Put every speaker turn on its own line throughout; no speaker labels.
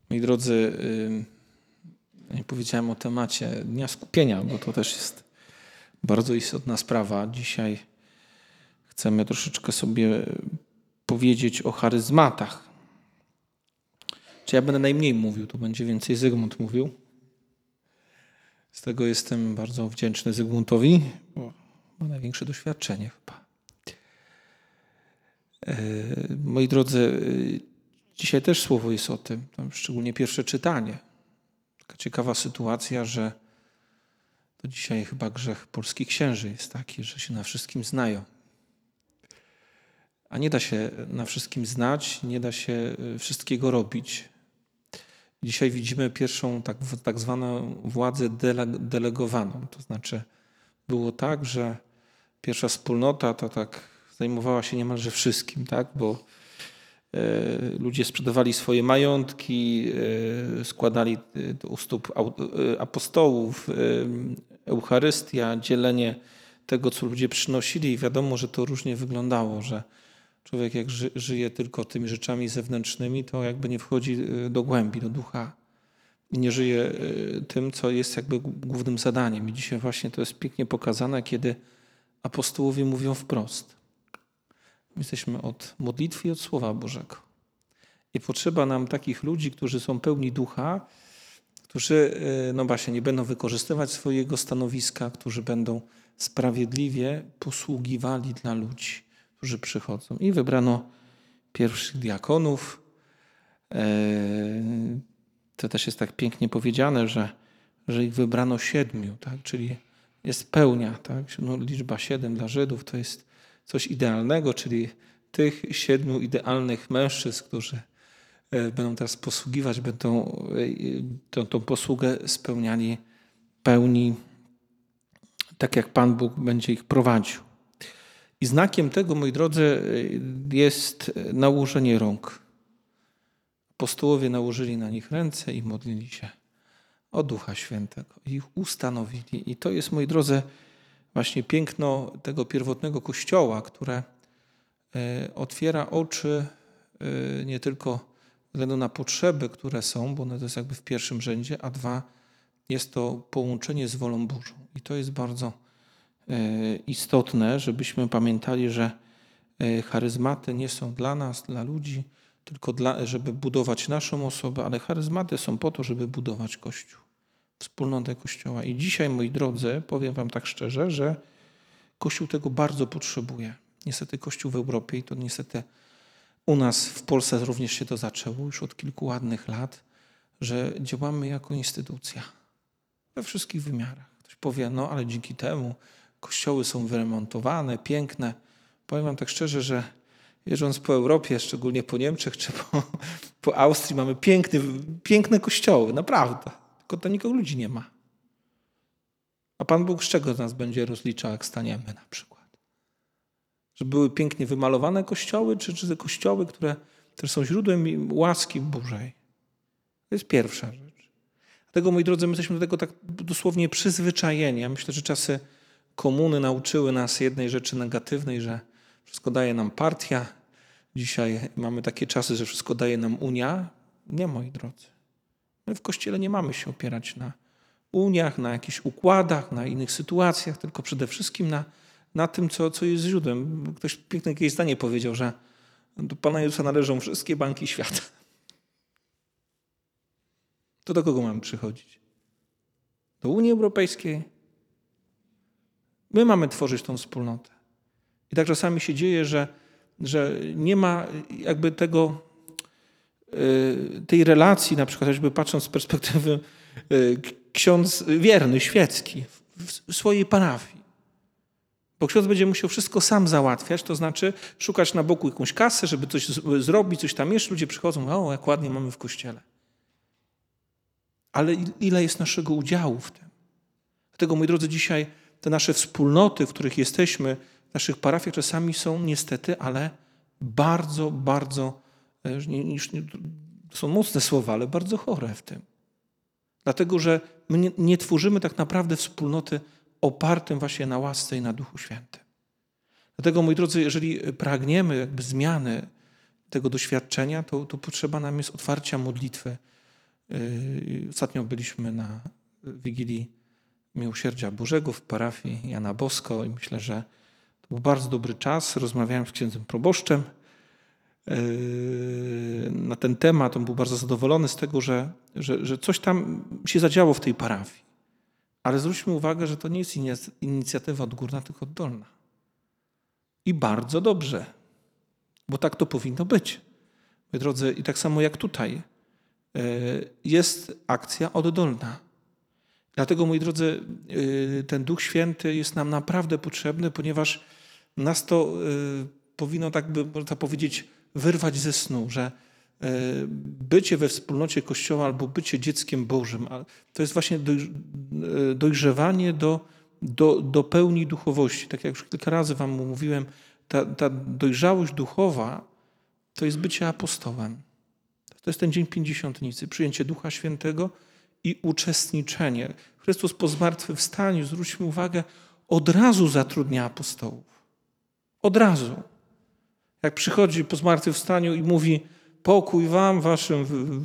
Moi drodzy, nie powiedziałem o temacie Dnia Skupienia, bo to też jest bardzo istotna sprawa. Dzisiaj chcemy troszeczkę sobie powiedzieć o charyzmatach. Czy ja będę najmniej mówił, to będzie więcej Zygmunt mówił. Z tego jestem bardzo wdzięczny Zygmuntowi, bo ma największe doświadczenie chyba. Moi drodzy, dzisiaj też słowo jest o tym, szczególnie pierwsze czytanie. Taka ciekawa sytuacja, że to dzisiaj chyba grzech polskich księży jest taki, że się na wszystkim znają. A nie da się na wszystkim znać, nie da się wszystkiego robić. Dzisiaj widzimy pierwszą tak zwaną władzę delegowaną. To znaczy było tak, że pierwsza wspólnota to tak zajmowała się niemalże wszystkim, tak? Bo ludzie sprzedawali swoje majątki, składali u stóp apostołów, Eucharystia, dzielenie tego, co ludzie przynosili. I wiadomo, że to różnie wyglądało, że człowiek jak żyje tylko tymi rzeczami zewnętrznymi, to jakby nie wchodzi do głębi, do ducha. I nie żyje tym, co jest jakby głównym zadaniem. I dzisiaj właśnie to jest pięknie pokazane, kiedy apostołowie mówią wprost. My jesteśmy od modlitwy i od Słowa Bożego. I potrzeba nam takich ludzi, którzy są pełni ducha, którzy no właśnie nie będą wykorzystywać swojego stanowiska, którzy będą sprawiedliwie posługiwali dla ludzi, którzy przychodzą. I wybrano pierwszych diakonów. To też jest tak pięknie powiedziane, że ich wybrano 7, tak? Czyli jest pełnia. Tak? No, liczba 7 dla Żydów to jest coś idealnego, czyli tych 7 idealnych mężczyzn, którzy będą teraz posługiwać, będą tą posługę spełniali pełni, tak jak Pan Bóg będzie ich prowadził. I znakiem tego, moi drodzy, jest nałożenie rąk. Apostołowie nałożyli na nich ręce i modlili się o Ducha Świętego. I ich ustanowili. I to jest, moi drodzy, właśnie piękno tego pierwotnego Kościoła, które otwiera oczy nie tylko ze względu na potrzeby, które są, bo one to jest jakby w pierwszym rzędzie, a 2, jest to połączenie z wolą Bożą. I to jest bardzo istotne, żebyśmy pamiętali, że charyzmaty nie są dla nas, dla ludzi, tylko żeby budować naszą osobę, ale charyzmaty są po to, żeby budować Kościół, wspólnotę Kościoła. I dzisiaj, moi drodzy, powiem wam tak szczerze, że Kościół tego bardzo potrzebuje. Niestety Kościół w Europie, i to niestety u nas w Polsce również się to zaczęło już od kilku ładnych lat, że działamy jako instytucja we wszystkich wymiarach. Ktoś powie, no ale dzięki temu kościoły są wyremontowane, piękne. Powiem wam tak szczerze, że jeżdżąc po Europie, szczególnie po Niemczech czy po Austrii, mamy piękne kościoły, naprawdę. Tylko to nikogo ludzi nie ma. A Pan Bóg z czego nas będzie rozliczał, jak staniemy na przykład? Że były pięknie wymalowane kościoły, czy te kościoły, które są źródłem łaski Bożej? To jest pierwsza rzecz. Dlatego, moi drodzy, my jesteśmy do tego tak dosłownie przyzwyczajeni. Ja myślę, że czasy komuny nauczyły nas jednej rzeczy negatywnej, że wszystko daje nam partia. Dzisiaj mamy takie czasy, że wszystko daje nam Unia. Nie, moi drodzy. My w Kościele nie mamy się opierać na uniach, na jakichś układach, na innych sytuacjach, tylko przede wszystkim na tym, co jest źródłem. Ktoś piękne jakieś zdanie powiedział, że do Pana Jezusa należą wszystkie banki świata. To do kogo mamy przychodzić? Do Unii Europejskiej? My mamy tworzyć tą wspólnotę. I tak czasami się dzieje, że nie ma jakby tej relacji, na przykład choćby patrząc z perspektywy ksiądz wierny, świecki w swojej parafii. Bo ksiądz będzie musiał wszystko sam załatwiać, to znaczy szukać na boku jakąś kasę, żeby coś zrobić, coś tam jeszcze. Ludzie przychodzą, o jak ładnie mamy w kościele. Ale ile jest naszego udziału w tym? Dlatego, moi drodzy, dzisiaj te nasze wspólnoty, w których jesteśmy, w naszych parafiach czasami są niestety, ale bardzo, bardzo, to są mocne słowa, ale bardzo chore w tym. Dlatego, że my nie tworzymy tak naprawdę wspólnoty opartym właśnie na łasce i na Duchu Świętym. Dlatego, moi drodzy, jeżeli pragniemy jakby zmiany tego doświadczenia, to potrzeba nam jest otwarcia modlitwy, Ostatnio byliśmy na Wigilii Miłosierdzia Bożego w parafii Jana Bosko i myślę, że to był bardzo dobry czas. Rozmawiałem z księdzem proboszczem na ten temat. On był bardzo zadowolony z tego, że coś tam się zadziało w tej parafii. Ale zwróćmy uwagę, że to nie jest inicjatywa odgórna, tylko oddolna. I bardzo dobrze, bo tak to powinno być. Moi drodzy, i tak samo jak tutaj jest akcja oddolna. Dlatego, moi drodzy, ten Duch Święty jest nam naprawdę potrzebny, ponieważ nas to powinno, tak by można powiedzieć, wyrwać ze snu, że bycie we wspólnocie Kościoła albo bycie dzieckiem Bożym, to jest właśnie dojrzewanie do pełni duchowości. Tak jak już kilka razy wam mówiłem, ta dojrzałość duchowa to jest bycie apostołem. To jest ten dzień Pięćdziesiątnicy, przyjęcie Ducha Świętego i uczestniczenie. Chrystus po zmartwychwstaniu, zwróćmy uwagę, od razu zatrudnia apostołów. Od razu. Jak przychodzi po zmartwychwstaniu i mówi: pokój wam, waszym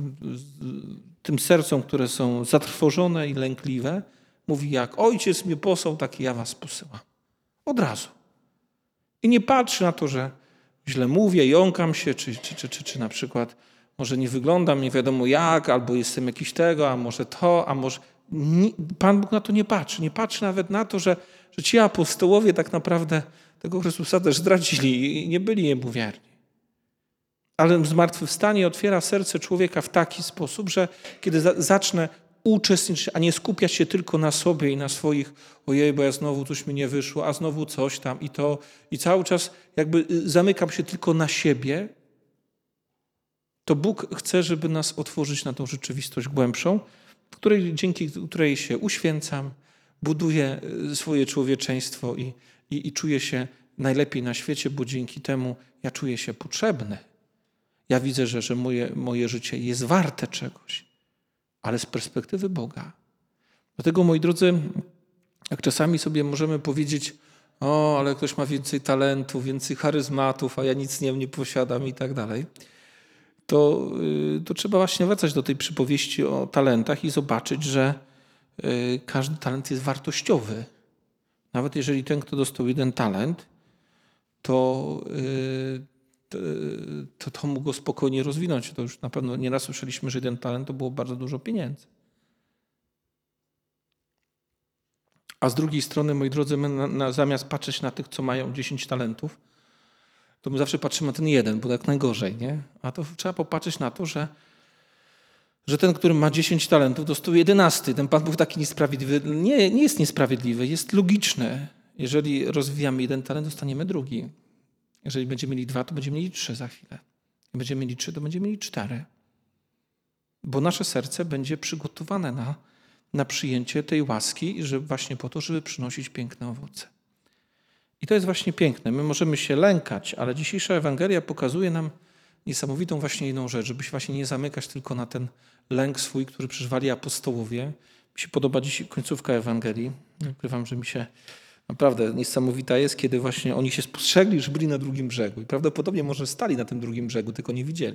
tym sercom, które są zatrwożone i lękliwe, mówi: jak Ojciec mnie posłał, tak i ja was posyłam. Od razu. I nie patrzy na to, że źle mówię, jąkam się, czy na przykład może nie wyglądam nie wiadomo jak, albo jestem jakiś tego, a może to, a może... Pan Bóg na to nie patrzy. Nie patrzy nawet na to, że ci apostołowie tak naprawdę tego Chrystusa też zdradzili i nie byli Jemu wierni. Ale zmartwychwstanie otwiera serce człowieka w taki sposób, że kiedy zacznę uczestniczyć, a nie skupiać się tylko na sobie i na swoich, ojej, bo ja znowu coś mi nie wyszło, a znowu coś tam i to, i cały czas jakby zamykam się tylko na siebie, to Bóg chce, żeby nas otworzyć na tą rzeczywistość głębszą, dzięki której się uświęcam, buduję swoje człowieczeństwo i czuję się najlepiej na świecie, bo dzięki temu ja czuję się potrzebny. Ja widzę, że moje życie jest warte czegoś, ale z perspektywy Boga. Dlatego, moi drodzy, jak czasami sobie możemy powiedzieć: o, ale ktoś ma więcej talentów, więcej charyzmatów, a ja nic nie posiadam i tak dalej, to trzeba właśnie wracać do tej przypowieści o talentach i zobaczyć, że każdy talent jest wartościowy. Nawet jeżeli ten, kto dostał jeden talent, to mógł go spokojnie rozwinąć. To już na pewno nieraz słyszeliśmy, że jeden talent to było bardzo dużo pieniędzy. A z drugiej strony, moi drodzy, my zamiast patrzeć na tych, co mają 10 talentów, to my zawsze patrzymy na ten jeden, bo tak najgorzej, nie? A to trzeba popatrzeć na to, że ten, który ma 10 talentów, dostał 11. Ten Pan Bóg taki niesprawiedliwy. Nie jest niesprawiedliwy, jest logiczny. Jeżeli rozwijamy jeden talent, dostaniemy drugi. Jeżeli będziemy mieli 2, to będziemy mieli 3 za chwilę. Jak będziemy mieli 3, to będziemy mieli 4. Bo nasze serce będzie przygotowane na przyjęcie tej łaski, właśnie po to, żeby przynosić piękne owoce. I to jest właśnie piękne. My możemy się lękać, ale dzisiejsza Ewangelia pokazuje nam niesamowitą właśnie inną rzecz, żeby się właśnie nie zamykać tylko na ten lęk swój, który przeżywali apostołowie. Mi się podoba dziś końcówka Ewangelii. Ukrywam, że mi się naprawdę niesamowita jest, kiedy właśnie oni się spostrzegli, że byli na drugim brzegu. I prawdopodobnie może stali na tym drugim brzegu, tylko nie widzieli.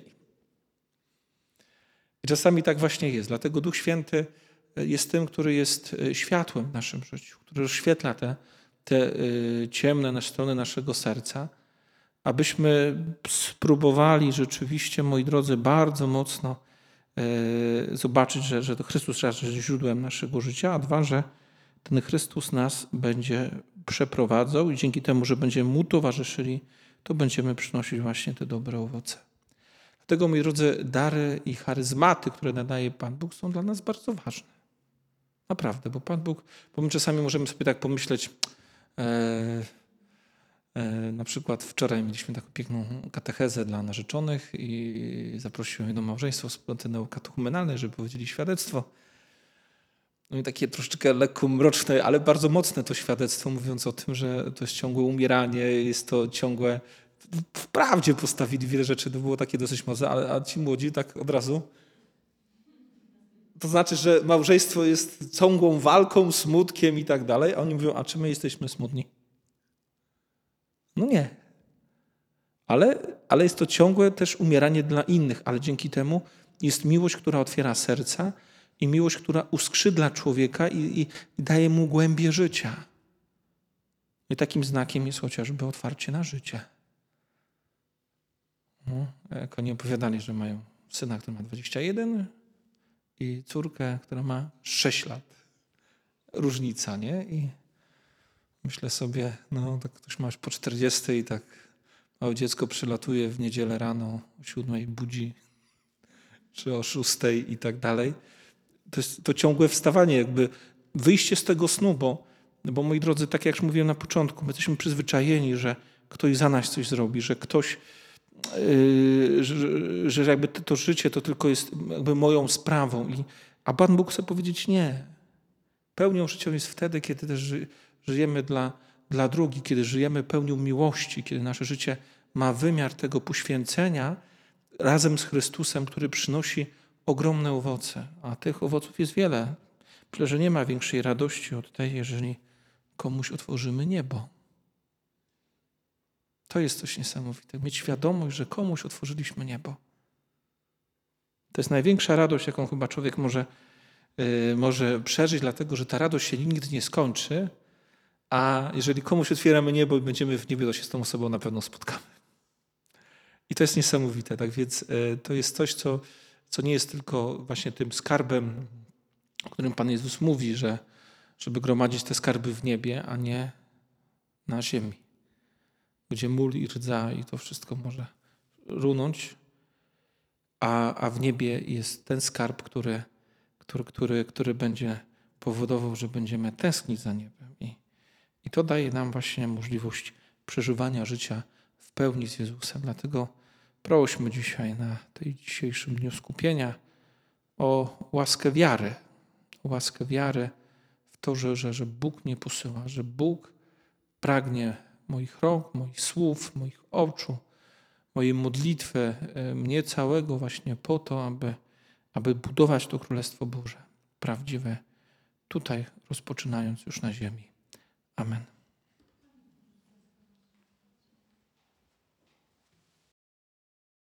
I czasami tak właśnie jest. Dlatego Duch Święty jest tym, który jest światłem w naszym życiu, który rozświetla te ciemne strony naszego serca, abyśmy spróbowali rzeczywiście, moi drodzy, bardzo mocno zobaczyć, że to Chrystus jest źródłem naszego życia, a 2, że ten Chrystus nas będzie przeprowadzał i dzięki temu, że będziemy Mu towarzyszyli, to będziemy przynosić właśnie te dobre owoce. Dlatego, moi drodzy, dary i charyzmaty, które nadaje Pan Bóg, są dla nas bardzo ważne. Naprawdę, bo Pan Bóg, bo my czasami możemy sobie tak pomyśleć, na przykład wczoraj mieliśmy taką piękną katechezę dla narzeczonych i zaprosiłem jedno małżeństwo wspólnoty naukatechumenalnej, żeby powiedzieli świadectwo. No i takie troszeczkę lekko mroczne, ale bardzo mocne to świadectwo, mówiąc o tym, że to jest ciągłe umieranie, jest to ciągłe... Wprawdzie postawili wiele rzeczy, to było takie dosyć mocne, a ci młodzi tak od razu... To znaczy, że małżeństwo jest ciągłą walką, smutkiem i tak dalej, a oni mówią: a czy my jesteśmy smutni? No nie. Ale jest to ciągłe też umieranie dla innych, ale dzięki temu jest miłość, która otwiera serca i miłość, która uskrzydla człowieka i daje mu głębię życia. I takim znakiem jest chociażby otwarcie na życie. Jak oni opowiadali, że mają syna, który ma 21 i córkę, która ma 6 lat. Różnica, nie? I myślę sobie, tak ktoś ma już po 40 i tak małe dziecko przylatuje w niedzielę rano o 7 budzi, czy o 6 i tak dalej. To jest to ciągłe wstawanie, jakby wyjście z tego snu, bo moi drodzy, tak jak już mówiłem na początku, my jesteśmy przyzwyczajeni, że ktoś za nas coś zrobi, że ktoś, że jakby to życie to tylko jest jakby moją sprawą. A Pan Bóg chce powiedzieć nie. Pełnią życia jest wtedy, kiedy też żyjemy dla drugich, kiedy żyjemy pełnią miłości, kiedy nasze życie ma wymiar tego poświęcenia razem z Chrystusem, który przynosi ogromne owoce. A tych owoców jest wiele. Myślę, że nie ma większej radości od tej, jeżeli komuś otworzymy niebo. To jest coś niesamowitego. Mieć świadomość, że komuś otworzyliśmy niebo. To jest największa radość, jaką chyba człowiek może przeżyć, dlatego że ta radość się nigdy nie skończy, a jeżeli komuś otwieramy niebo i będziemy w niebie, to się z tą osobą na pewno spotkamy. I to jest niesamowite. Tak więc to jest coś, co nie jest tylko właśnie tym skarbem, o którym Pan Jezus mówi, żeby gromadzić te skarby w niebie, a nie na ziemi, gdzie mól i rdza i to wszystko może runąć, a w niebie jest ten skarb, który będzie powodował, że będziemy tęsknić za niebem. I to daje nam właśnie możliwość przeżywania życia w pełni z Jezusem. Dlatego prośmy dzisiaj na tej dzisiejszym dniu skupienia o łaskę wiary. O łaskę wiary w to, że Bóg mnie posyła, że Bóg pragnie moich rąk, moich słów, moich oczu, mojej modlitwy, mnie całego właśnie po to, aby budować to Królestwo Boże prawdziwe tutaj, rozpoczynając już na ziemi. Amen.